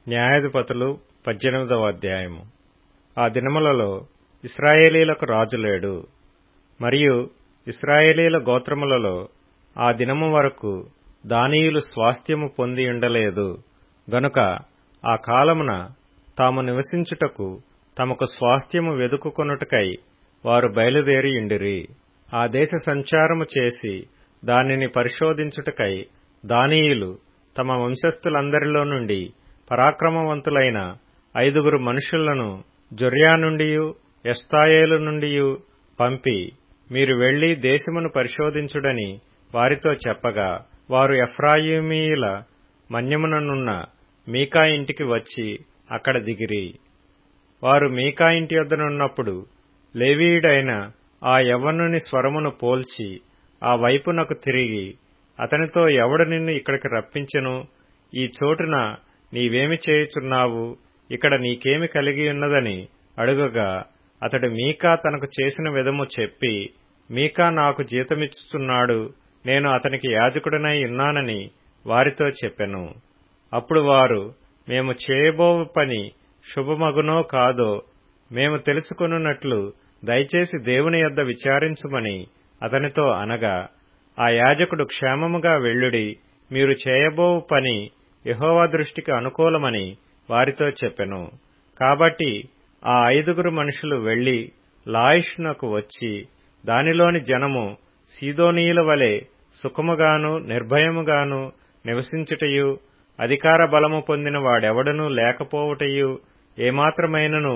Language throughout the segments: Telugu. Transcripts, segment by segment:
న్యాయాధిపతులు 18వ అధ్యాయము. ఆ దినములలో ఇశ్రాయేలీలకు రాజు లేడు, మరియు ఇశ్రాయేలీల గోత్రములలో ఆ దినము వరకు దానీయులు స్వాస్థ్యము పొందియుండలేదు. గనుక ఆ కాలమున తాము నివసించుటకు తమకు స్వాస్థ్యము వెదుకుకొనుటకై వారు బయలుదేరియుండిరి. ఆ దేశ సంచారము చేసి దానిని పరిశోధించుటకై దానీయులు తమ వంశస్థులందరిలో నుండి పరాక్రమవంతులైన 5 మనుషులను జొర్యా నుండియు ఎష్తాయోలు నుండియు పంపి, మీరు వెళ్లి దేశమును పరిశోధించుడని వారితో చెప్పగా, వారు ఎఫ్రాయిమీయుల మన్యముననున్న మీకా ఇంటికి వచ్చి అక్కడ దిగిరి. వారు మీకా ఇంటి యొద్దనున్నప్పుడు లేవీయుడైన ఆ యవ్వనుని స్వరమును పోల్చి ఆ వైపునకు తిరిగి, అతనితో ఎవడు నిన్ను ఇక్కడికి రప్పించెను? ఈ చోటున నీవేమి చేయుచున్నావు? ఇక్కడ నీకేమి కలిగియున్నదని అడుగగా, అతడు మీకా తనకు చేసిన విధము చెప్పి, మీకా నాకు జీతమిచ్చుచున్నాడు, నేను అతనికి యాజకుడనై ఉన్నానని వారితో చెప్పెను. అప్పుడు వారు, మేము చేయబోవు పని శుభమగునో కాదో మేము తెలుసుకొనున్నట్లు దయచేసి దేవుని యొద్ద విచారించుమని అతనితో అనగా, ఆ యాజకుడు, క్షేమముగా వెళ్ళుడి, మీరు చేయబోవు పని యెహోవా దృష్టికి అనుకూలమని వారితో చెప్పెను. కాబట్టి ఆ 5 మనుషులు వెళ్లి లాయిషునకు వచ్చి, దానిలోని జనము సీదోనీయుల వలె సుఖముగాను నిర్భయముగాను నివసించుటయు, అధికార బలము పొందిన వాడెవడనూ లేకపోవుటయు, ఏమాత్రమైనను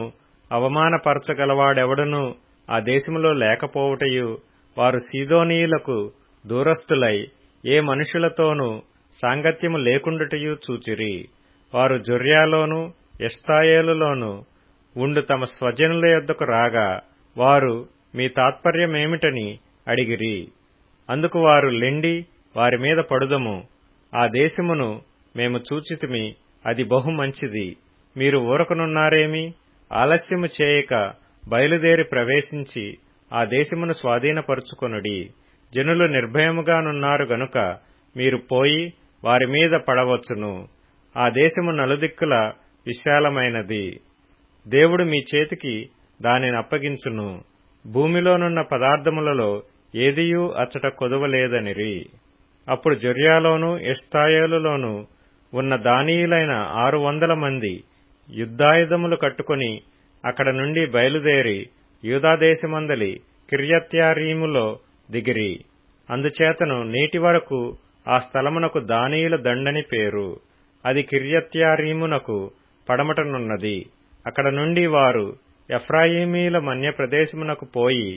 అవమానపరచగలవాడెవడనూ ఆ దేశములో లేకపోవుటయు, వారు సీదోనీయులకు దూరస్థులై ఏ మనుషులతోనూ సాంగత్యము లేకుండుటయు చూచిరి. వారు జొర్యాలోను ఎష్తాయోలులోను ఉండు తమ స్వజనుల యొద్దకు రాగా, వారు మీ తాత్పర్యమేమిటని అడిగిరి. అందుకు వారు, లెండి, వారి మీద పడుదము. ఆ దేశమును మేము చూచితిమి, అది బహు మంచిది. మీరు ఊరకనున్నారేమి? ఆలస్యము చేయక బయలుదేరి ప్రవేశించి ఆ దేశమును స్వాధీనపరుచుకొనుడి. జనులు నిర్భయముగానున్నారు గనుక మీరు పోయి వారి మీద పడవచ్చును. ఆ దేశము నలుదిక్కుల విశాలమైనది. దేవుడు మీ చేతికి దానిని అప్పగించును. భూమిలోనున్న పదార్థములలో ఏదియూ అచ్చట కొదువలేదనిరి. అప్పుడు జొర్యాలోను ఎష్తాయోలులోను ఉన్న దానీయులైన 600 మంది యుద్ధాయుధములు కట్టుకుని అక్కడ నుండి బయలుదేరి యూదాదేశమందలి కిర్యత్యారీములో దిగిరి. అందుచేతను నేటి వరకు ఆ స్థలమునకు దానీయుల దండని పేరు. అది కిర్యత్యారీమునకు పడమటనున్నది. అక్కడ నుండి వారు ఎఫ్రాయిమీల మన్య ప్రదేశమునకు పోయి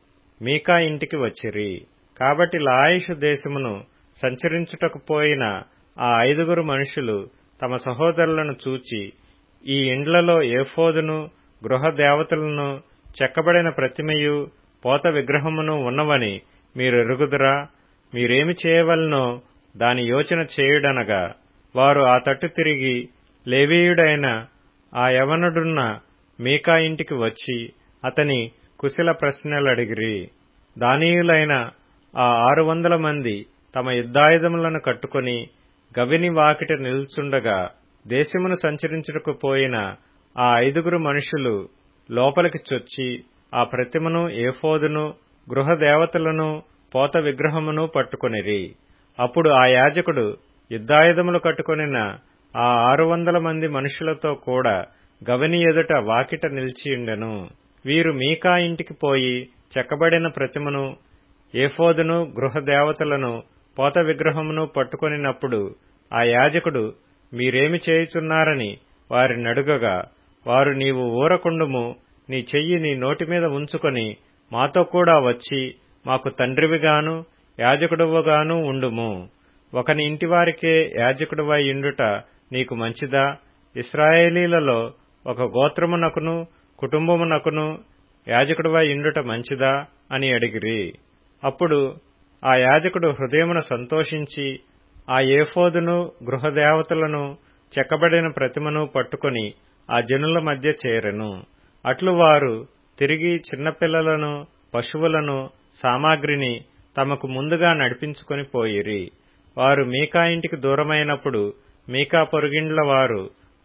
మీకా ఇంటికి వచ్చిరి. కాబట్టి లాయిషు దేశమును సంచరించుటకు పోయిన ఆ 5 మనుషులు తమ సహోదరులను చూచి, ఈ ఇండ్లలో ఏఫోదును, గృహ దేవతలను, చెక్కబడిన ప్రతిమయు, పోత విగ్రహమును ఉన్నవని మీరెరుగుదురా? మీరేమి చేయవలనో దాని యోచన చేయుడనగా, వారు ఆ తట్టు తిరిగి లేవీయుడైన ఆ యవనుడున్న మీకా ఇంటికి వచ్చి అతని కుశల ప్రశ్నలడిగిరి. దానీయులైన ఆ 600 మంది తమ యుద్ధాయుధములను కట్టుకుని గవిని వాకిట నిల్చుండగా, దేశమును సంచరించుటకు పోయిన ఆ 5 మనుషులు లోపలికి చొచ్చి ఆ ప్రతిమను, ఏఫోదును, గృహ దేవతలను, పోత విగ్రహమును పట్టుకొనిరి. అప్పుడు ఆ యాజకుడు యుద్ధాయుధములు కట్టుకొనిన ఆ 600 మంది మనుషులతో కూడా గవిని ఎదుట వాకిట నిలిచియుండెను. వీరు మీకా ఇంటికి పోయి చెక్కబడిన ప్రతిమను, ఏఫోదును, గృహ దేవతలను, పోత విగ్రహమును పట్టుకొనినప్పుడు ఆ యాజకుడు, మీరేమి చేయుచున్నారని వారినడుగగా, వారు, నీవు ఊరకుండుము, నీ చెయ్యి నీ నోటి మీద ఉంచుకొని మాతో కూడా వచ్చి మాకు తండ్రివిగాను యాజకుడువుగాను ఉండుము. ఒకని ఇంటివారికే యాజకుడివై యుండుట నీకు మంచిదా? ఇశ్రాయేలీలలో ఒక గోత్రమునకును కుటుంబమునకును యాజకుడివై యుండుట మంచిదా అని అడిగిరి. అప్పుడు ఆ యాజకుడు హృదయమున సంతోషించి ఆ ఏఫోదును, గృహదేవతలను, చెక్కబడిన ప్రతిమను పట్టుకొని ఆ జనుల మధ్య చేరెను. అట్లు వారు తిరిగి చిన్నపిల్లలను, పశువులను, సామాగ్రిని తమకు ముందుగా నడిపించుకొని పోయిరి. వారు మీకా ఇంటికి దూరమైనప్పుడు మీకా పొరుగిండ్ల వారు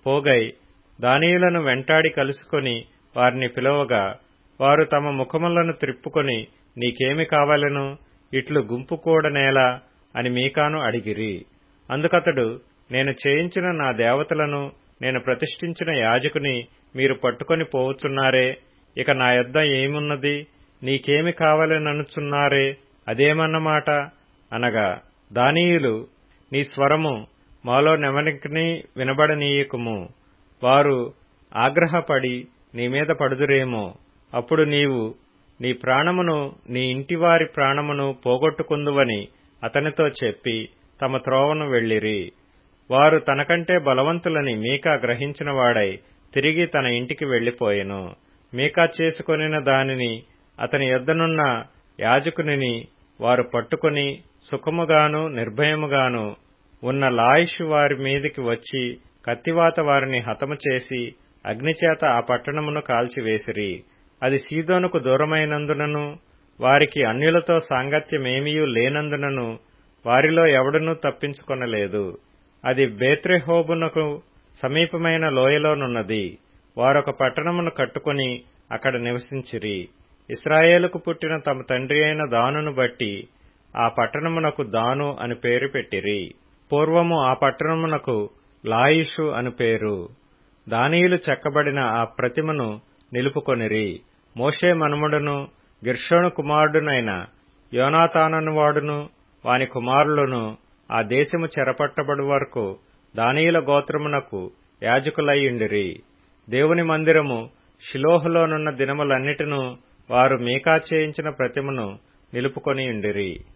పోగై దానియేలును వెంటాడి కలుసుకొని వారిని పిలువగా, వారు తమ ముఖములను త్రిప్పుకొని, నీకేమి కావలెను, ఇట్లు గుంపు కూడనేలా అని మీకాను అడిగిరి. అందుకతడు, నేను చేయించిన నా దేవతలను, నేను ప్రతిష్ఠించిన యాజకుని మీరు పట్టుకొని పోవుచున్నారే, ఇక నా యొద్ద ఏమున్నది, నీకేమి కావలెననుచున్నారే, అదేమన్నమాట అనగా, దానియేలు, నీ స్వరము మాలో నెవరికిని వినబడనీయకుము, వారు ఆగ్రహపడి నీమీద పడుదురేమో, అప్పుడు నీవు నీ ప్రాణమును నీ ఇంటివారి ప్రాణమును పోగొట్టుకుందువని అతనితో చెప్పి తమ త్రోవను వెళ్ళిరి. వారు తనకంటే బలవంతులని మీకా గ్రహించినవాడై తిరిగి తన ఇంటికి వెళ్లిపోయెను. మీకా చేసుకొనిన దానిని అతని యొద్దనున్న యాజకునిని వారు పట్టుకొని సుఖముగాను నిర్భయముగాను ఉన్న లాయిషు వారి మీదికి వచ్చి కత్తివాత వారిని హతము చేసి అగ్నిచేత ఆ పట్టణమును కాల్చివేసిరి. అది సీదోనుకు దూరమైనందునను వారికి అన్యులతో సాంగత్యమేమియూ లేనందునను వారిలో ఎవడునూ తప్పించుకొనలేదు. అది బేత్రెహోబునకు సమీపమైన లోయలోనున్నది. వారొక పట్టణమును కట్టుకుని అక్కడ నివసించిరి. ఇశ్రాయేలుకు పుట్టిన తమ తండ్రి అయిన దానును బట్టి ఆ పట్టణమునకు దాను అని పేరు పెట్టిరి. పూర్వము ఆ పట్టణమునకు లాయిషు అని పేరు. దానియేలు చెక్కబడిన ఆ ప్రతిమను నిలుపుకొనిరి. మోషే మనుమడును గిర్షోను కుమారుడునైన యోనాతాననువాడును వాని కుమారులను ఆ దేశము చెరపట్టబడు వరకు దానియేలు గోత్రమునకు యాజకులయ్యుండిరి. దేవుని మందిరము షిలోహులోనున్న దినములన్నిటినూ వారు మీకా చేయించిన ప్రతిమను నిలుపుకొనియుండిరి.